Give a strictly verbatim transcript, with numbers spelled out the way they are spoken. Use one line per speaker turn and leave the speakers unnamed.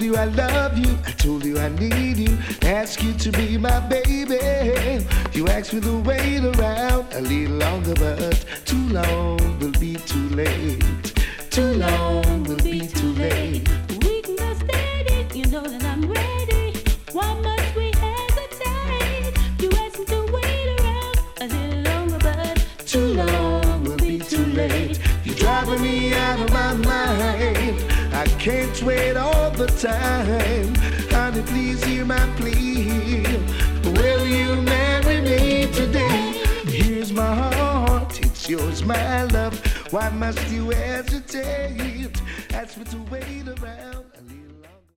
you I love you, I told you I need you, ask you to be my baby. You asked me to wait around a little longer, but too long will be too late. Too long will be too late.
We can go steady, you know that I'm ready. Why must we hesitate? You asked me to wait around a little longer, but
Too long will be too late. You're driving me out of my mind. I can't wait all the time. Honey, please hear my plea. Will you marry me today? Here's my heart, it's yours, my love. Why must you hesitate? Ask me to wait around.